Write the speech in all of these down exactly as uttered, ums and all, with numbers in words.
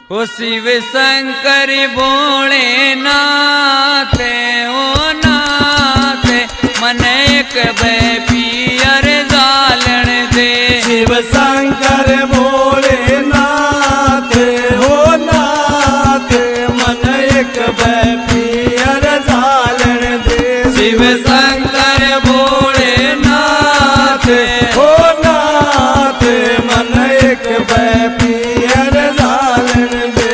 ओ शिव शंकर भोलेनाथ ओ नाथ मन एक पियर जालन दे। शिव शंकर भोलेनाथ ओ नाथ मन एक पियर जालन दे। शिव शंकर भोलेनाथ ओ नाथ मन एक पियर जालन दे।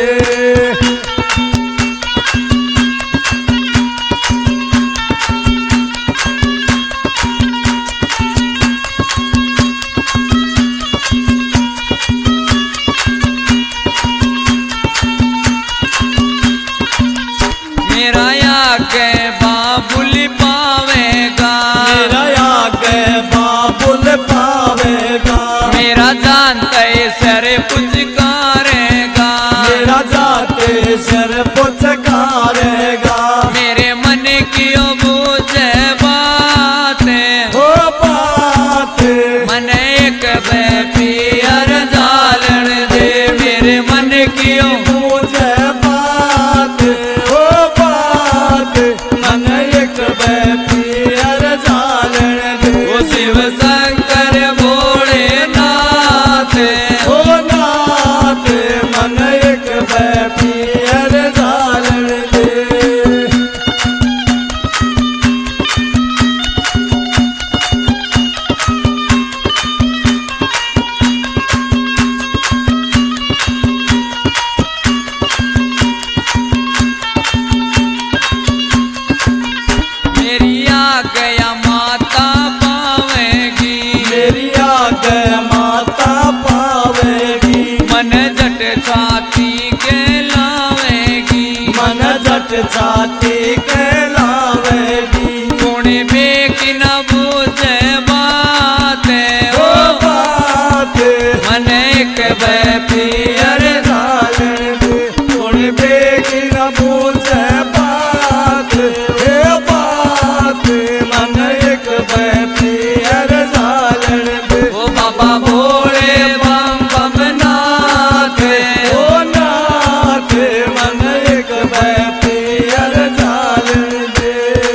मेरा आगे बाबुल पावेगा, मेरा आगे बाबुल पावेगा। मेरा जानते सर पुचकारेगा, मेरा जाते सर पुचकारेगा। मेरे मन की ओ बूझे बात हो बात मन एक पियर जालन दे। मेरे मन की ओ मुझे बात हो बात मन एक पियर जालन दे। ओ शिव शंकर भोलेनाथ ओ नाथ मन एक पियर जालन दे। मेरी आ गया माता पावेगी, मेरी आगे माता पावेगी। मन जट छाती के लावेगी, मन जट छाती के लावेगी। गुण बेकी न बूझे बात ओ ओ बात मन एक पियर जालन दे। गुण बेगी न पूछे बात हे बात मन एक पियर जालन दे। ओ बाबा भोले बम बम नाथ ओ नाथ मन एक पियर जालन दे।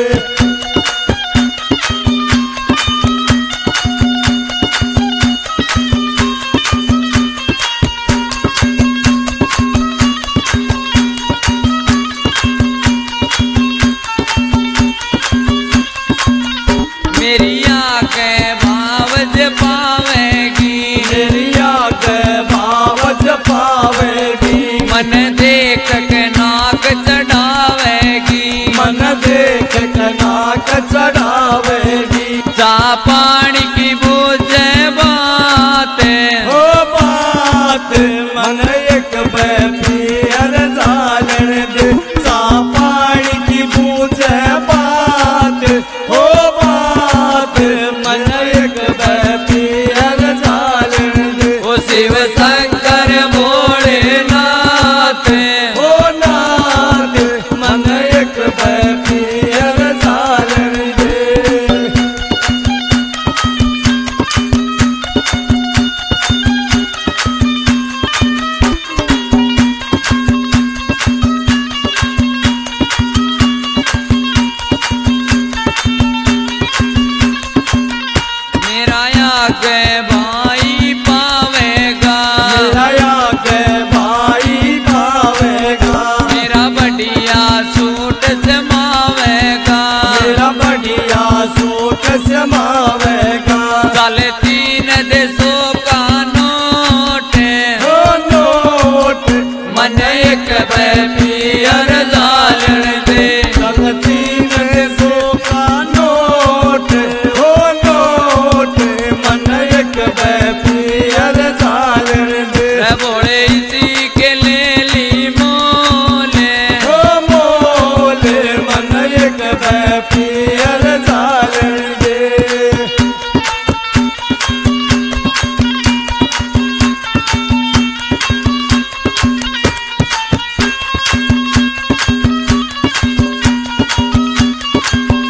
मेरी आगे भावज पावेगी, मेरी आगे भावज पावेगी। मन देख के नाक चढ़ावेगी, मन देख कनाक चढ़ावेगी। चा पानी की बूझे बात ओ बात मन एक पियर जालन दे। सा पानी की बूझे बात ओ बात मन एक पियर जालन दे। ओ शिव शंकर भोलेनाथ ओ नाथ मन एक पियर जालन दे। मेरा आगे भाई पावेगा, मेरा आगे भाई पावेगा। मेरा बढ़िया सूट समावेगा, मेरा बढ़िया सूट समावेगा। साले तीन देशों का नोट ओ नोट मन एक पियर जालन दे। तीन सौ का नोट ओ नोट मन एक पियर जालन दे। बोले इसी के ले ली मोले ओ मोले मन एक पियर जालन दे।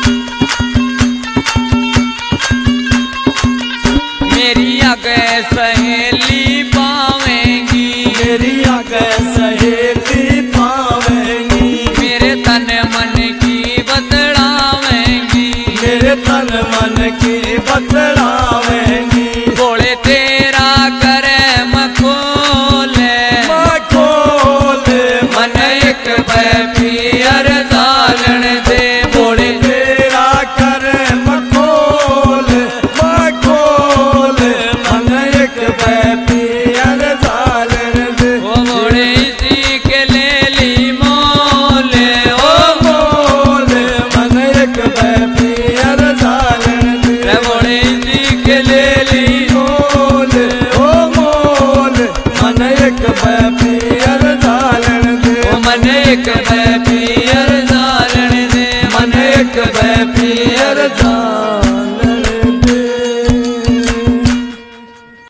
मेरी आगे